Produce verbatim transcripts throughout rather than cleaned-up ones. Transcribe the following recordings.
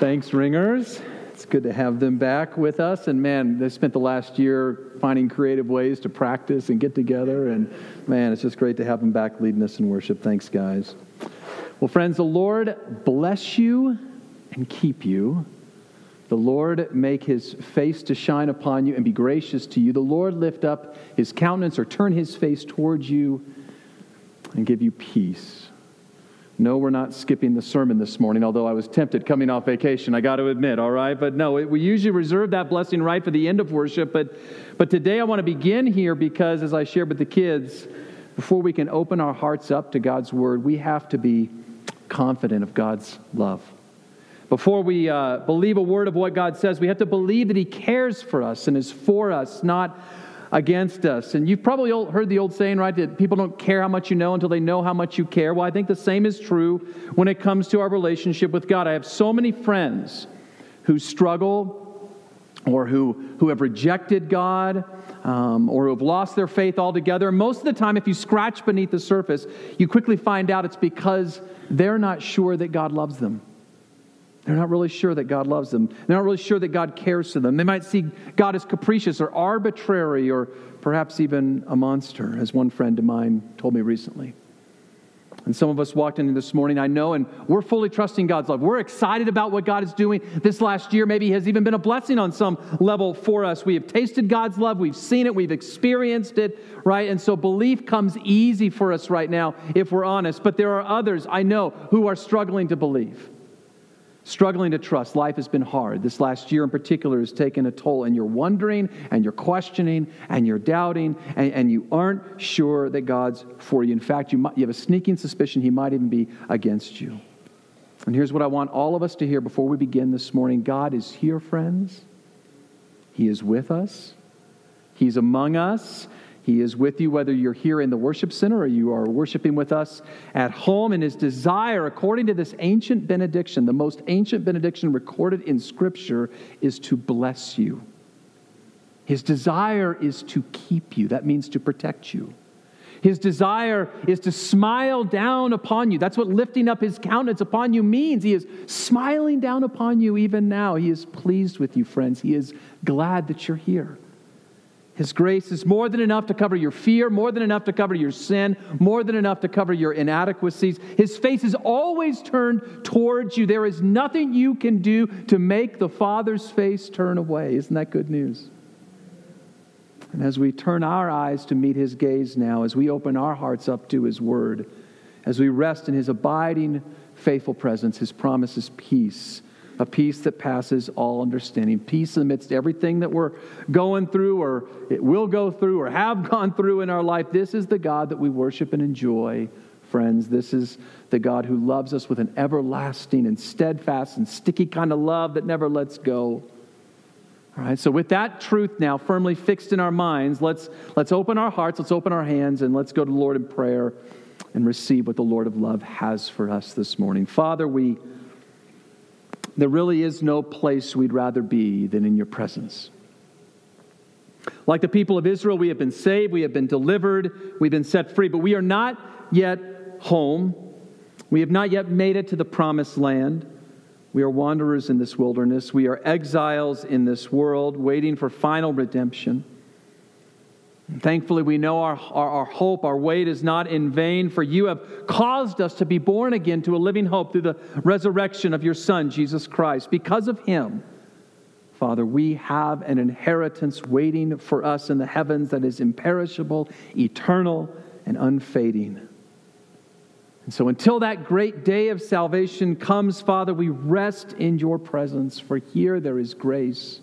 Thanks, Ringers. It's good to have them back with us. And man, they spent the last year finding creative ways to practice and get together. And man, it's just great to have them back leading us in worship. Thanks, guys. Well, friends, the Lord bless you and keep you. The Lord make his face to shine upon you and be gracious to you. The Lord lift up his countenance or turn his face towards you and give you peace. No, we're not skipping the sermon this morning, although I was tempted coming off vacation, I got to admit, all right? But no, we usually reserve that blessing right for the end of worship. But, but today I want to begin here because, as I shared with the kids, before we can open our hearts up to God's Word, we have to be confident of God's love. Before we uh, believe a word of what God says, we have to believe that he cares for us and is for us, not against us. And you've probably heard the old saying, right, that people don't care how much you know until they know how much you care. Well, I think the same is true when it comes to our relationship with God. I have so many friends who struggle or who, who have rejected God um, or who have lost their faith altogether. And most of the time, if you scratch beneath the surface, you quickly find out it's because they're not sure that God loves them. They're not really sure that God loves them. They're not really sure that God cares for them. They might see God as capricious or arbitrary or perhaps even a monster, as one friend of mine told me recently. And some of us walked in this morning, I know, and we're fully trusting God's love. We're excited about what God is doing this last year. Maybe has even been a blessing on some level for us. We have tasted God's love. We've seen it. We've experienced it, right? And so belief comes easy for us right now, if we're honest. But there are others, I know, who are struggling to believe. Struggling to trust. Life has been hard. This last year in particular has taken a toll, and you're wondering, and you're questioning, and you're doubting, and, and you aren't sure that God's for you. In fact, you, might, you have a sneaking suspicion he might even be against you. And here's what I want all of us to hear before we begin this morning. God is here, friends. He is with us. He's among us. He is with you whether you're here in the worship center or you are worshiping with us at home. And his desire, according to this ancient benediction, the most ancient benediction recorded in Scripture, is to bless you. His desire is to keep you. That means to protect you. His desire is to smile down upon you. That's what lifting up his countenance upon you means. He is smiling down upon you even now. He is pleased with you, friends. He is glad that you're here. His grace is more than enough to cover your fear, more than enough to cover your sin, more than enough to cover your inadequacies. His face is always turned towards you. There is nothing you can do to make the Father's face turn away. Isn't that good news? And as we turn our eyes to meet his gaze now, as we open our hearts up to his word, as we rest in his abiding, faithful presence, his promise is peace. A peace that passes all understanding. Peace amidst everything that we're going through or it will go through or have gone through in our life. This is the God that we worship and enjoy, friends. This is the God who loves us with an everlasting and steadfast and sticky kind of love that never lets go. All right, so with that truth now firmly fixed in our minds, let's, let's open our hearts, let's open our hands, and let's go to the Lord in prayer and receive what the Lord of love has for us this morning. Father, we... There really is no place we'd rather be than in your presence. Like the people of Israel, we have been saved, we have been delivered, we've been set free, but we are not yet home. We have not yet made it to the promised land. We are wanderers in this wilderness. We are exiles in this world, waiting for final redemption. And thankfully, we know our, our, our hope, our wait is not in vain, for you have caused us to be born again to a living hope through the resurrection of your Son, Jesus Christ. Because of him, Father, we have an inheritance waiting for us in the heavens that is imperishable, eternal, and unfading. And so until that great day of salvation comes, Father, we rest in your presence, for here there is grace.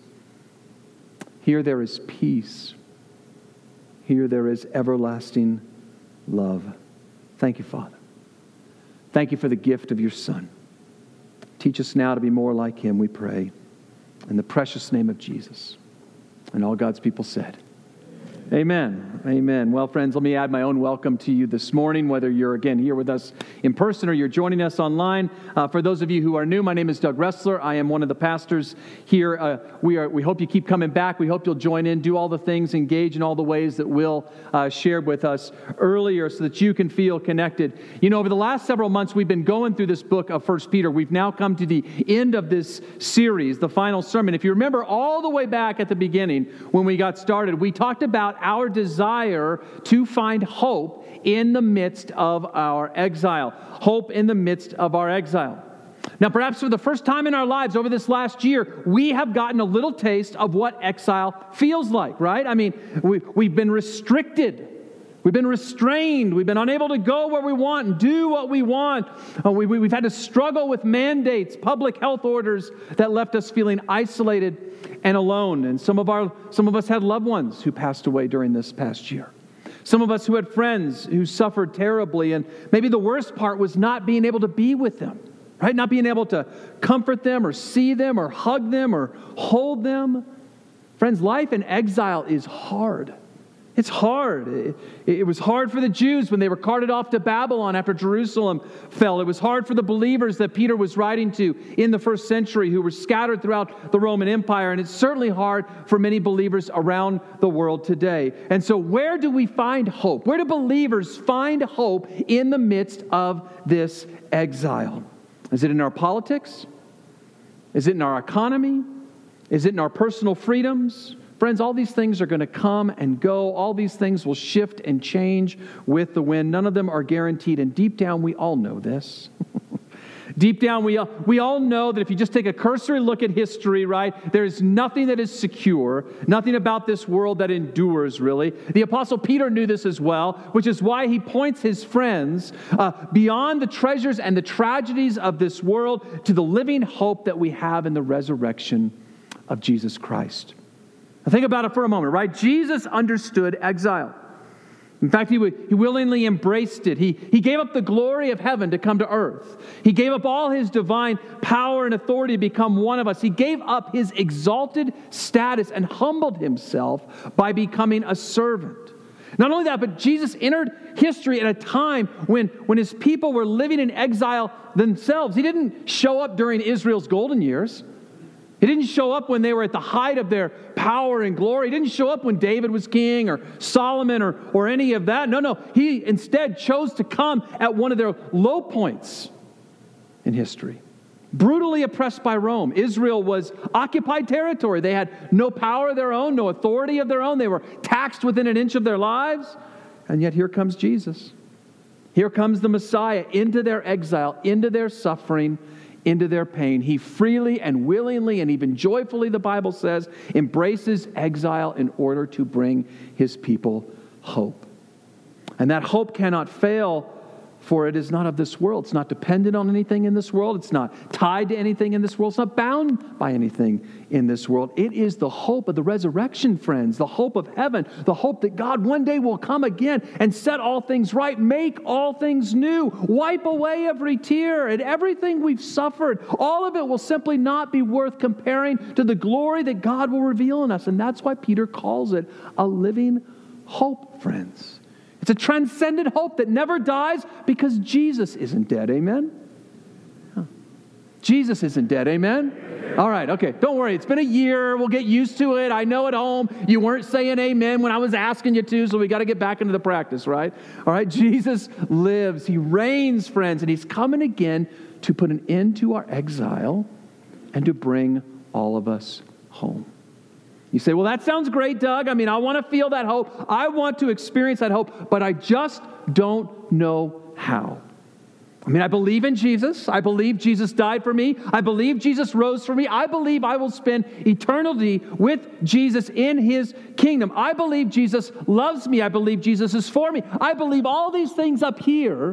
Here there is peace. Here there is everlasting love. Thank you, Father. Thank you for the gift of your Son. Teach us now to be more like him, we pray. In the precious name of Jesus. And all God's people said, Amen. Amen. Well, friends, let me add my own welcome to you this morning, whether you're, again, here with us in person or you're joining us online. Uh, for those of you who are new, my name is Doug Ressler. I am one of the pastors here. Uh, we are. We hope you keep coming back. We hope you'll join in, do all the things, engage in all the ways that Will uh, shared with us earlier so that you can feel connected. You know, over the last several months, we've been going through this book of First Peter. We've now come to the end of this series, the final sermon. If you remember all the way back at the beginning when we got started, we talked about our desire to find hope in the midst of our exile. Hope in the midst of our exile. Now, perhaps for the first time in our lives over this last year, we have gotten a little taste of what exile feels like, right? I mean, we, we've been restricted. We've been restrained. We've been unable to go where we want and do what we want. Uh, we, we, we've had to struggle with mandates, public health orders that left us feeling isolated and alone. And some of our, some of us had loved ones who passed away during this past year. Some of us who had friends who suffered terribly. And maybe the worst part was not being able to be with them, right? Not being able to comfort them or see them or hug them or hold them. Friends, life in exile is hard. It's hard. It, it was hard for the Jews when they were carted off to Babylon after Jerusalem fell. It was hard for the believers that Peter was writing to in the first century who were scattered throughout the Roman Empire. And it's certainly hard for many believers around the world today. And so where do we find hope? Where do believers find hope in the midst of this exile? Is it in our politics? Is it in our economy? Is it in our personal freedoms? Friends, all these things are going to come and go. All these things will shift and change with the wind. None of them are guaranteed. And deep down, we all know this. Deep down, we all, we all know that if you just take a cursory look at history, right, there is nothing that is secure, nothing about this world that endures, really. The Apostle Peter knew this as well, which is why he points his friends uh, beyond the treasures and the tragedies of this world to the living hope that we have in the resurrection of Jesus Christ. Now think about it for a moment, right? Jesus understood exile. In fact, he, he willingly embraced it. He, he gave up the glory of heaven to come to earth. He gave up all his divine power and authority to become one of us. He gave up his exalted status and humbled himself by becoming a servant. Not only that, but Jesus entered history at a time when, when his people were living in exile themselves. He didn't show up during Israel's golden years. He didn't show up when they were at the height of their power and glory. He didn't show up when David was king or Solomon or, or any of that. No, no. He instead chose to come at one of their low points in history. Brutally oppressed by Rome. Israel was occupied territory. They had no power of their own, no authority of their own. They were taxed within an inch of their lives. And yet here comes Jesus. Here comes the Messiah into their exile, into their suffering, into their pain. He freely and willingly and even joyfully, the Bible says, embraces exile in order to bring his people hope. And that hope cannot fail, for it is not of this world. It's not dependent on anything in this world. It's not tied to anything in this world. It's not bound by anything in this world. It is the hope of the resurrection, friends, the hope of heaven, the hope that God one day will come again and set all things right, make all things new, wipe away every tear and everything we've suffered. All of it will simply not be worth comparing to the glory that God will reveal in us. And that's why Peter calls it a living hope, friends. It's a transcendent hope that never dies because Jesus isn't dead. Amen? Huh. Jesus isn't dead. Amen? Amen? All right. Okay. Don't worry. It's been a year. We'll get used to it. I know at home you weren't saying amen when I was asking you to, so we got to get back into the practice, right? All right. Jesus lives. He reigns, friends, and he's coming again to put an end to our exile and to bring all of us home. You say, well, that sounds great, Doug. I mean, I want to feel that hope. I want to experience that hope, but I just don't know how. I mean, I believe in Jesus. I believe Jesus died for me. I believe Jesus rose for me. I believe I will spend eternity with Jesus in his kingdom. I believe Jesus loves me. I believe Jesus is for me. I believe all these things up here,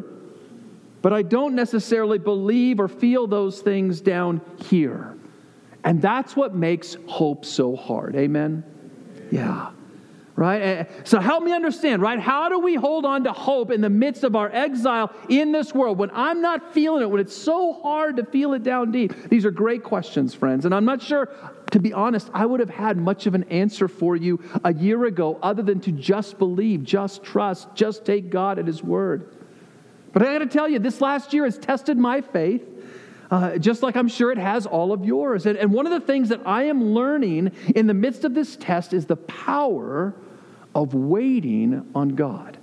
but I don't necessarily believe or feel those things down here. And that's what makes hope so hard. Amen? Yeah. Right? So help me understand, right? How do we hold on to hope in the midst of our exile in this world when I'm not feeling it, when it's so hard to feel it down deep? These are great questions, friends. And I'm not sure, to be honest, I would have had much of an answer for you a year ago other than to just believe, just trust, just take God at His word. But I got to tell you, this last year has tested my faith. Uh, just like I'm sure it has all of yours. And, and one of the things that I am learning in the midst of this test is the power of waiting on God.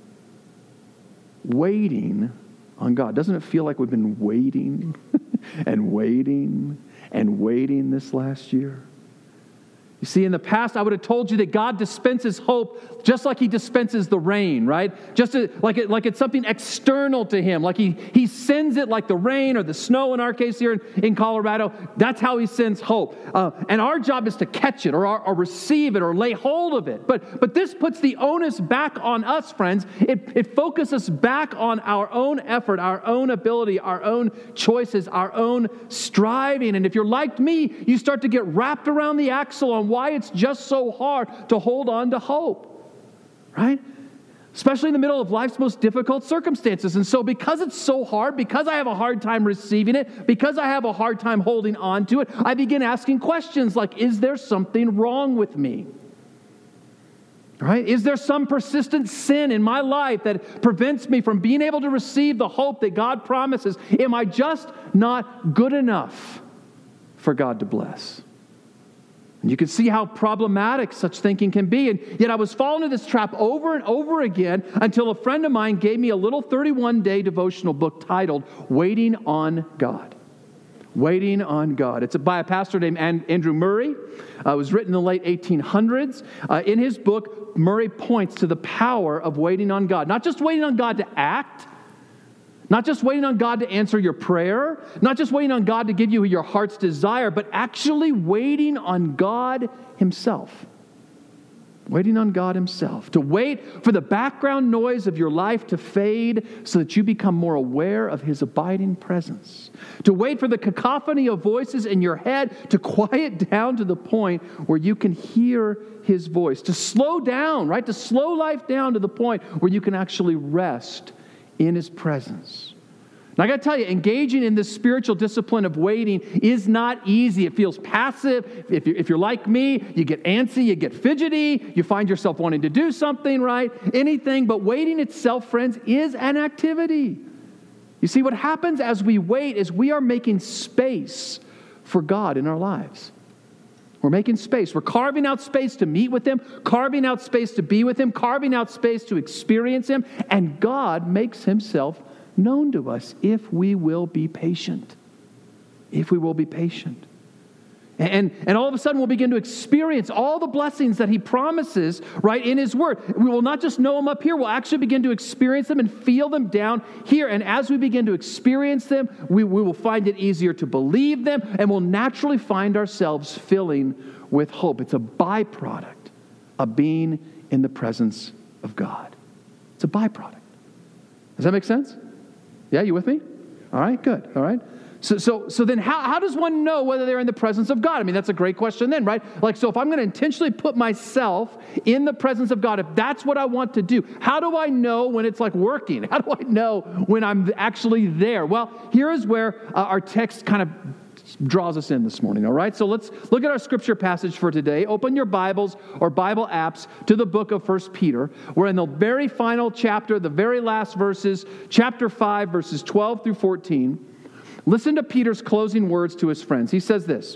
Waiting on God. Doesn't it feel like we've been waiting and waiting and waiting this last year? You see, in the past, I would have told you that God dispenses hope just like He dispenses the rain, right? Just to, like, it, like it's something external to Him. Like he, he sends it like the rain or the snow in our case here in, in Colorado. That's how He sends hope. Uh, and our job is to catch it or, or receive it or lay hold of it. But, but this puts the onus back on us, friends. It, it focuses back on our own effort, our own ability, our own choices, our own striving. And if you're like me, you start to get wrapped around the axle on why it's just so hard to hold on to hope, right? Especially in the middle of life's most difficult circumstances. And so because it's so hard, because I have a hard time receiving it, because I have a hard time holding on to it, I begin asking questions like, is there something wrong with me? Right? Is there some persistent sin in my life that prevents me from being able to receive the hope that God promises? Am I just not good enough for God to bless? And you can see how problematic such thinking can be. And yet I was falling into this trap over and over again until a friend of mine gave me a little thirty-one day devotional book titled Waiting on God. Waiting on God. It's by a pastor named Andrew Murray. Uh, it was written in the late eighteen hundreds. Uh, in his book, Murray points to the power of waiting on God. Not just waiting on God to act, not just waiting on God to answer your prayer, not just waiting on God to give you your heart's desire, but actually waiting on God Himself. Waiting on God Himself. To wait for the background noise of your life to fade so that you become more aware of His abiding presence. To wait for the cacophony of voices in your head to quiet down to the point where you can hear His voice. To slow down, right? To slow life down to the point where you can actually rest in His presence. Now, I got to tell you, engaging in this spiritual discipline of waiting is not easy. It feels passive. If you're, if you're like me, you get antsy, you get fidgety, you find yourself wanting to do something, right? Anything. But waiting itself, friends, is an activity. You see, what happens as we wait is we are making space for God in our lives. We're making space. We're carving out space to meet with Him, carving out space to be with Him, carving out space to experience Him, and God makes Himself known to us if we will be patient. If we will be patient. And, and all of a sudden we'll begin to experience all the blessings that He promises, right, in His Word. We will not just know them up here, we'll actually begin to experience them and feel them down here. And as we begin to experience them, we, we will find it easier to believe them, and we'll naturally find ourselves filling with hope. It's a byproduct of being in the presence of God. It's a byproduct. Does that make sense? Yeah, you with me? All right, good. All right. So, so, so then how, how does one know whether they're in the presence of God? I mean, that's a great question then, right? Like, so if I'm going to intentionally put myself in the presence of God, if that's what I want to do, how do I know when it's like working? How do I know when I'm actually there? Well, here is where uh, our text kind of draws us in this morning, all right? So let's look at our scripture passage for today. Open your Bibles or Bible apps to the book of First Peter. We're in the very final chapter, the very last verses, chapter five, verses twelve through fourteen. Listen to Peter's closing words to his friends. He says this,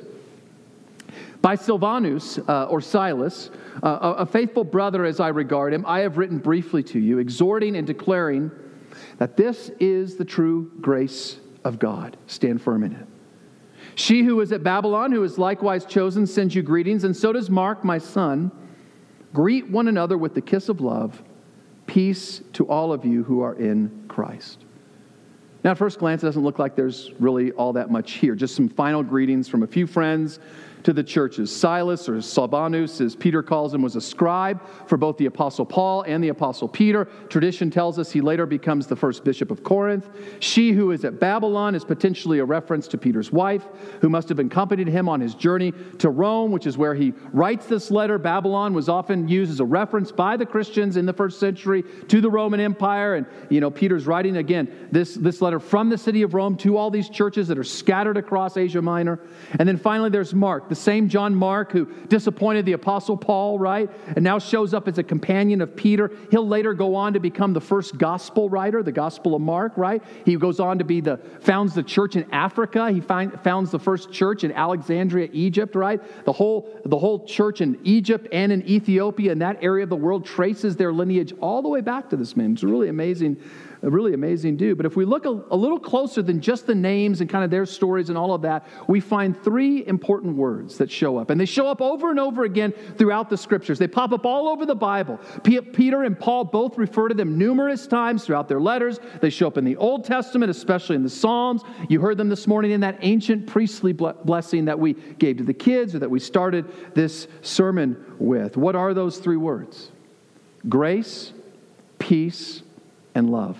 by Silvanus, uh, or Silas, uh, a faithful brother as I regard him, I have written briefly to you, exhorting and declaring that this is the true grace of God. Stand firm in it. She who is at Babylon, who is likewise chosen, sends you greetings, and so does Mark, my son. Greet one another with the kiss of love. Peace to all of you who are in Christ. Now, at first glance, it doesn't look like there's really all that much here. Just some final greetings from a few friends to the churches. Silas, or Silvanus, as Peter calls him, was a scribe for both the Apostle Paul and the Apostle Peter. Tradition tells us he later becomes the first bishop of Corinth. She who is at Babylon is potentially a reference to Peter's wife, who must have accompanied him on his journey to Rome, which is where he writes this letter. Babylon was often used as a reference by the Christians in the first century to the Roman Empire. And, you know, Peter's writing, again, this, this letter from the city of Rome to all these churches that are scattered across Asia Minor. And then finally, there's Mark, the same John Mark who disappointed the Apostle Paul, right? And now shows up as a companion of Peter. He'll later go on to become the first gospel writer, the Gospel of Mark, right? He goes on to be the, founds the church in Africa. He find, founds the first church in Alexandria, Egypt, right? The whole, the whole church in Egypt and in Ethiopia and that area of the world traces their lineage all the way back to this man. It's really amazing. A really amazing dude. But if we look a, a little closer than just the names and kind of their stories and all of that, we find three important words that show up. And they show up over and over again throughout the scriptures. They pop up all over the Bible. P- Peter and Paul both refer to them numerous times throughout their letters. They show up in the Old Testament, especially in the Psalms. You heard them this morning in that ancient priestly blessing that we gave to the kids or that we started this sermon with. What are those three words? Grace, peace, and love.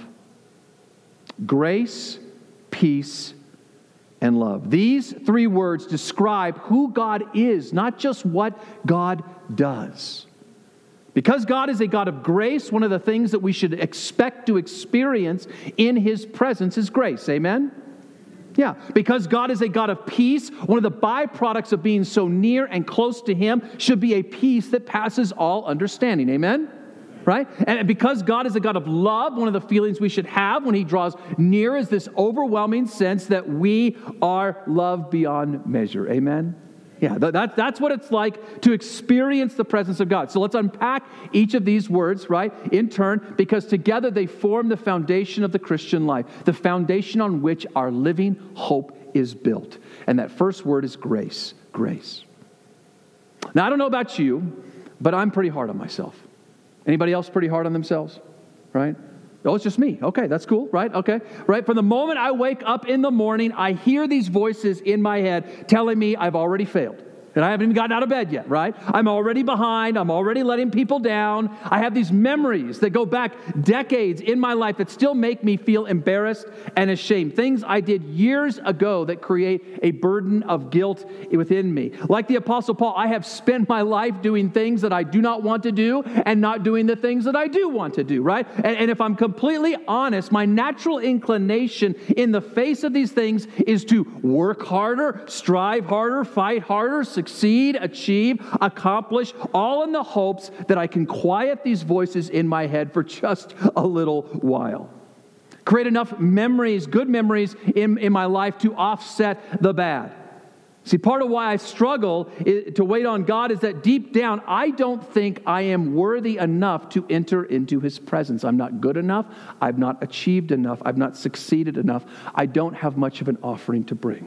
Grace, peace, and love. These three words describe who God is, not just what God does. Because God is a God of grace, one of the things that we should expect to experience in His presence is grace. Amen? Yeah. Because God is a God of peace, one of the byproducts of being so near and close to Him should be a peace that passes all understanding. Amen? Right? And because God is a God of love, one of the feelings we should have when He draws near is this overwhelming sense that we are loved beyond measure. Amen? Yeah, that, that's what it's like to experience the presence of God. So let's unpack each of these words, right, in turn, because together they form the foundation of the Christian life, the foundation on which our living hope is built. And that first word is grace. Grace. Now, I don't know about you, but I'm pretty hard on myself. Anybody else pretty hard on themselves, right? Oh, it's just me. Okay, that's cool, right? Okay, right? From the moment I wake up in the morning, I hear these voices in my head telling me I've already failed. And I haven't even gotten out of bed yet, right? I'm already behind. I'm already letting people down. I have these memories that go back decades in my life that still make me feel embarrassed and ashamed. Things I did years ago that create a burden of guilt within me. Like the Apostle Paul, I have spent my life doing things that I do not want to do and not doing the things that I do want to do, right? And, and if I'm completely honest, my natural inclination in the face of these things is to work harder, strive harder, fight harder, succeed, achieve, accomplish, all in the hopes that I can quiet these voices in my head for just a little while. Create enough memories, good memories in, in my life to offset the bad. See, part of why I struggle to wait on God is that deep down, I don't think I am worthy enough to enter into His presence. I'm not good enough. I've not achieved enough. I've not succeeded enough. I don't have much of an offering to bring.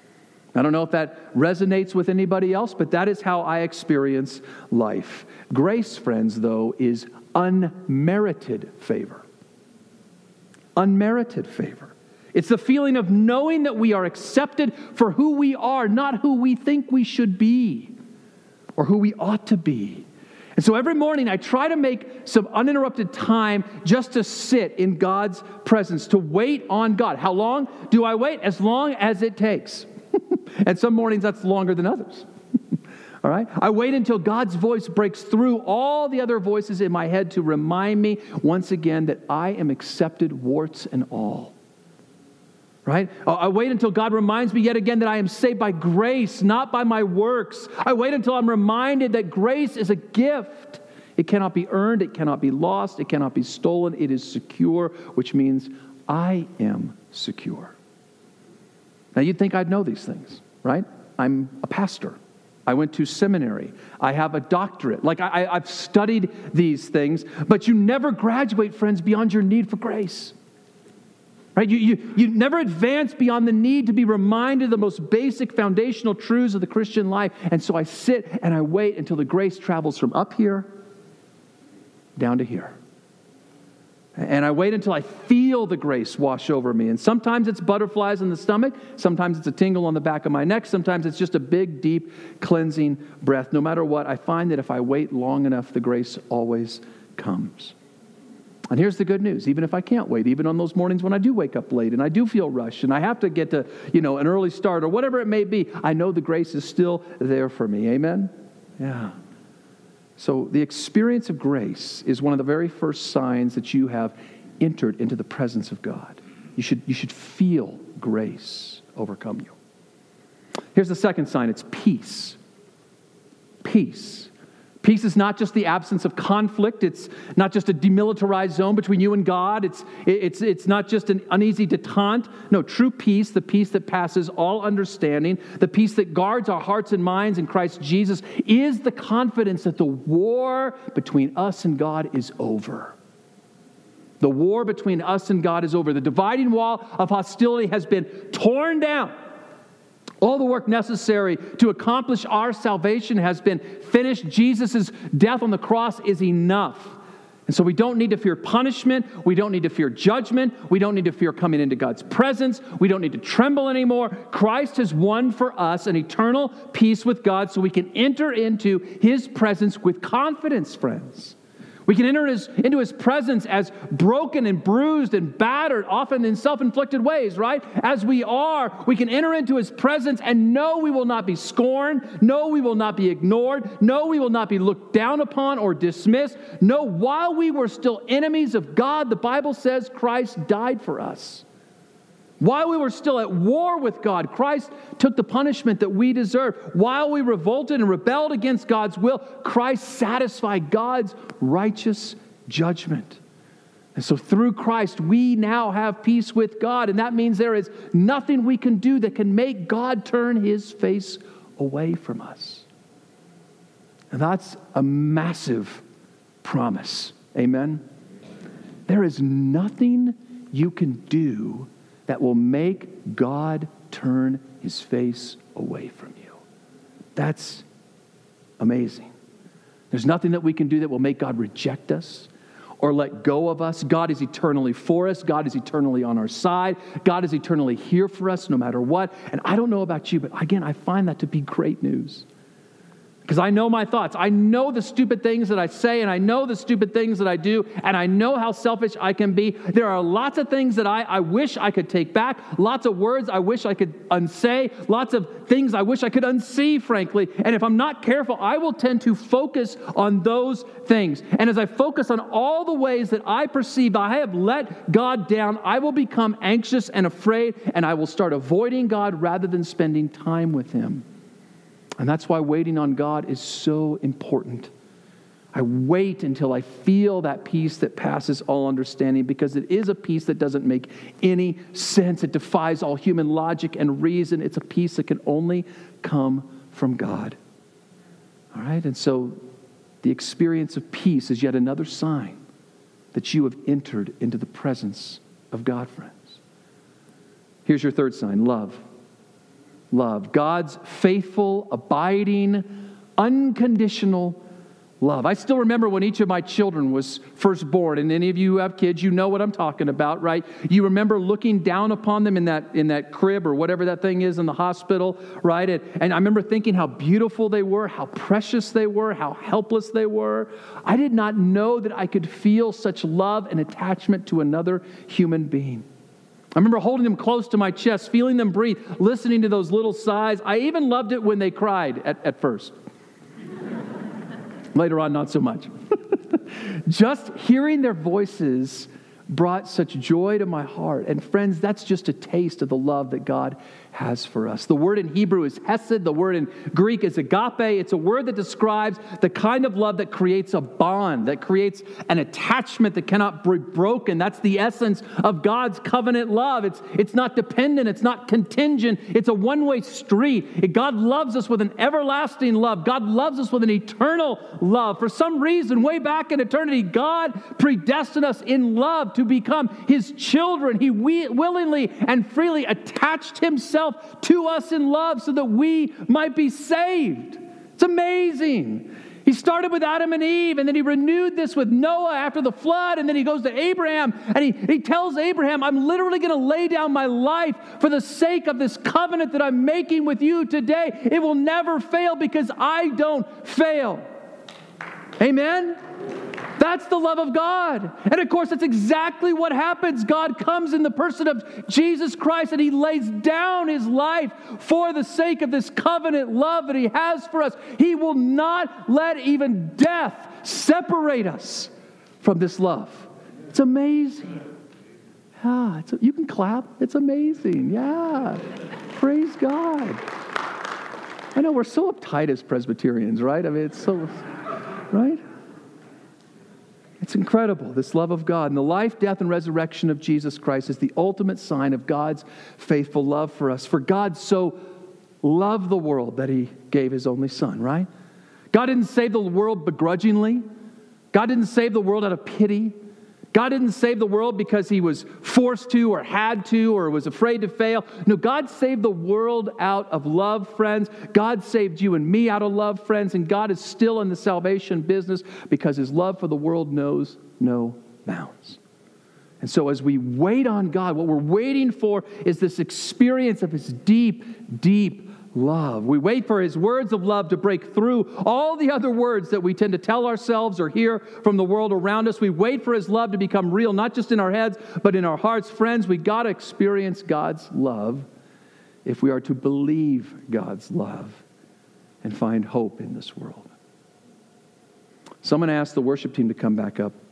I don't know if that resonates with anybody else, but that is how I experience life. Grace, friends, though, is unmerited favor. Unmerited favor. It's the feeling of knowing that we are accepted for who we are, not who we think we should be or who we ought to be. And so every morning I try to make some uninterrupted time just to sit in God's presence, to wait on God. How long do I wait? As long as it takes. And some mornings that's longer than others. All right? I wait until God's voice breaks through all the other voices in my head to remind me once again that I am accepted, warts and all. Right? I wait until God reminds me yet again that I am saved by grace, not by my works. I wait until I'm reminded that grace is a gift. It cannot be earned, it cannot be lost, it cannot be stolen. It is secure, which means I am secure. Now, you'd think I'd know these things, right? I'm a pastor. I went to seminary. I have a doctorate. Like, I, I've studied these things, but you never graduate, friends, beyond your need for grace. Right? You, you, you never advance beyond the need to be reminded of the most basic foundational truths of the Christian life. And so I sit and I wait until the grace travels from up here down to here. And I wait until I feel the grace wash over me. And sometimes it's butterflies in the stomach. Sometimes it's a tingle on the back of my neck. Sometimes it's just a big, deep, cleansing breath. No matter what, I find that if I wait long enough, the grace always comes. And here's the good news. Even if I can't wait, even on those mornings when I do wake up late and I do feel rushed and I have to get to, you know, an early start or whatever it may be, I know the grace is still there for me. Amen? Yeah. So the experience of grace is one of the very first signs that you have entered into the presence of God. You should, you should feel grace overcome you. Here's the second sign. It's peace. Peace. Peace is not just the absence of conflict. It's not just a demilitarized zone between you and God. It's, it's, it's not just an uneasy detente. No, true peace, the peace that passes all understanding, the peace that guards our hearts and minds in Christ Jesus, is the confidence that the war between us and God is over. The war between us and God is over. The dividing wall of hostility has been torn down. All the work necessary to accomplish our salvation has been finished. Jesus' death on the cross is enough. And so we don't need to fear punishment. We don't need to fear judgment. We don't need to fear coming into God's presence. We don't need to tremble anymore. Christ has won for us an eternal peace with God so we can enter into His presence with confidence, friends. We can enter his, into His presence as broken and bruised and battered, often in self-inflicted ways, right? As we are, we can enter into His presence and know we will not be scorned. No, we will not be ignored. No, we will not be looked down upon or dismissed. No, while we were still enemies of God, the Bible says Christ died for us. While we were still at war with God, Christ took the punishment that we deserve. While we revolted and rebelled against God's will, Christ satisfied God's righteous judgment. And so through Christ, we now have peace with God. And that means there is nothing we can do that can make God turn His face away from us. And that's a massive promise. Amen? There is nothing you can do that will make God turn His face away from you. That's amazing. There's nothing that we can do that will make God reject us or let go of us. God is eternally for us. God is eternally on our side. God is eternally here for us no matter what. And I don't know about you, but again, I find that to be great news. Because I know my thoughts. I know the stupid things that I say, and I know the stupid things that I do, and I know how selfish I can be. There are lots of things that I, I wish I could take back, lots of words I wish I could unsay, lots of things I wish I could unsee, frankly. And if I'm not careful, I will tend to focus on those things. And as I focus on all the ways that I perceive I have let God down, I will become anxious and afraid, and I will start avoiding God rather than spending time with Him. And that's why waiting on God is so important. I wait until I feel that peace that passes all understanding, because it is a peace that doesn't make any sense. It defies all human logic and reason. It's a peace that can only come from God. All right? And so the experience of peace is yet another sign that you have entered into the presence of God, friends. Here's your third sign, love. Love. God's faithful, abiding, unconditional love. I still remember when each of my children was first born, and any of you who have kids, you know what I'm talking about, right? You remember looking down upon them in that in that crib or whatever that thing is in the hospital, right? And, and I remember thinking how beautiful they were, how precious they were, how helpless they were. I did not know that I could feel such love and attachment to another human being. I remember holding them close to my chest, feeling them breathe, listening to those little sighs. I even loved it when they cried at, at first. Later on, not so much. Just hearing their voices brought such joy to my heart. And friends, that's just a taste of the love that God has for us. The word in Hebrew is hesed. The word in Greek is agape. It's a word that describes the kind of love that creates a bond, that creates an attachment that cannot be broken. That's the essence of God's covenant love. It's, it's not dependent. It's not contingent. It's a one-way street. God loves us with an everlasting love. God loves us with an eternal love. For some reason, way back in eternity, God predestined us in love to become His children. He willingly and freely attached Himself to us in love so that we might be saved. It's amazing. He started with Adam and Eve, and then he renewed this with Noah after the flood, and then he goes to Abraham, and he, he tells Abraham, I'm literally going to lay down my life for the sake of this covenant that I'm making with you today. It will never fail because I don't fail. Amen? That's the love of God. And of course, that's exactly what happens. God comes in the person of Jesus Christ, and he lays down his life for the sake of this covenant love that he has for us. He will not let even death separate us from this love. It's amazing. Yeah, it's, you can clap. It's amazing. Yeah. Praise God. I know we're so uptight as Presbyterians, right? I mean, it's so, right? It's incredible, this love of God. And the life, death, and resurrection of Jesus Christ is the ultimate sign of God's faithful love for us. For God so loved the world that he gave his only son, right? God didn't save the world begrudgingly. God didn't save the world out of pity. God didn't save the world because he was forced to or had to or was afraid to fail. No, God saved the world out of love, friends. God saved you and me out of love, friends. And God is still in the salvation business because his love for the world knows no bounds. And so as we wait on God, what we're waiting for is this experience of his deep, deep love. We wait for his words of love to break through all the other words that we tend to tell ourselves or hear from the world around us. We wait for his love to become real, not just in our heads, but in our hearts. Friends, we got to experience God's love if we are to believe God's love and find hope in this world. Someone asked the worship team to come back up.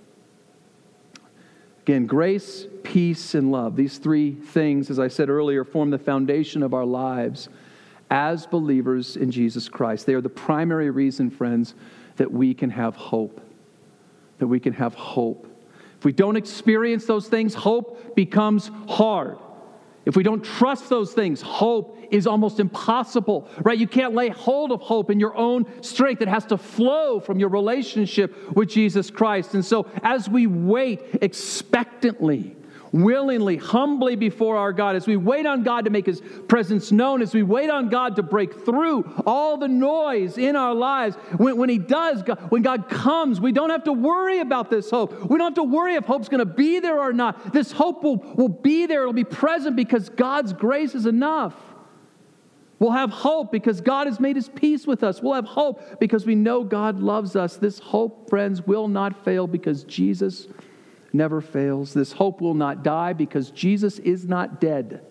Again, grace, peace, and love. These three things, as I said earlier, form the foundation of our lives as believers in Jesus Christ. They are the primary reason, friends, that we can have hope. That we can have hope. If we don't experience those things, hope becomes hard. If we don't trust those things, hope is almost impossible, right? You can't lay hold of hope in your own strength. It has to flow from your relationship with Jesus Christ. And so as we wait expectantly, willingly, humbly before our God, as we wait on God to make his presence known, as we wait on God to break through all the noise in our lives, when, when he does, when God comes, we don't have to worry about this hope. We don't have to worry if hope's going to be there or not. This hope will, will be there. It'll be present because God's grace is enough. We'll have hope because God has made his peace with us. We'll have hope because we know God loves us. This hope, friends, will not fail because Jesus never fails. This hope will not die because Jesus is not dead.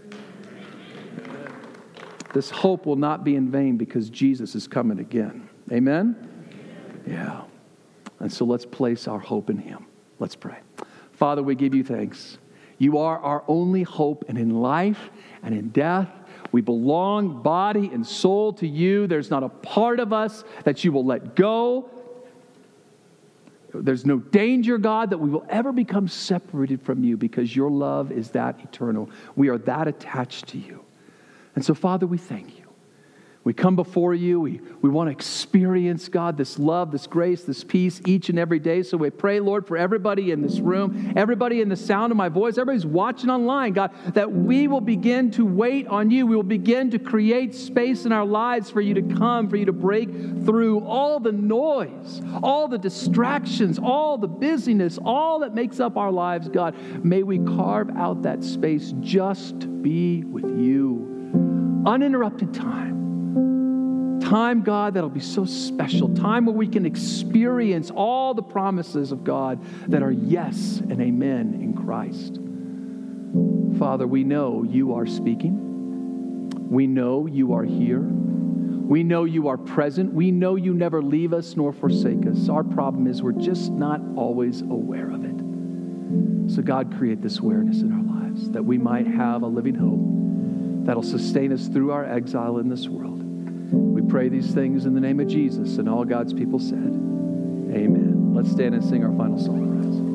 This hope will not be in vain because Jesus is coming again. Amen? Yeah. And so let's place our hope in him. Let's pray. Father, we give you thanks. You are our only hope, and in life and in death, we belong body and soul to you. There's not a part of us that you will let go. There's no danger, God, that we will ever become separated from you because your love is that eternal. We are that attached to you. And so, Father, we thank you. We come before you. We, we want to experience, God, this love, this grace, this peace each and every day. So we pray, Lord, for everybody in this room, everybody in the sound of my voice, everybody's watching online, God, that we will begin to wait on you. We will begin to create space in our lives for you to come, for you to break through all the noise, all the distractions, all the busyness, all that makes up our lives, God. May we carve out that space just to be with you. Uninterrupted time. Time, God, that'll be so special. Time where we can experience all the promises of God that are yes and amen in Christ. Father, we know you are speaking. We know you are here. We know you are present. We know you never leave us nor forsake us. Our problem is we're just not always aware of it. So God, create this awareness in our lives that we might have a living hope that'll sustain us through our exile in this world. We pray these things in the name of Jesus, and all God's people said, amen. Let's stand and sing our final song, friends.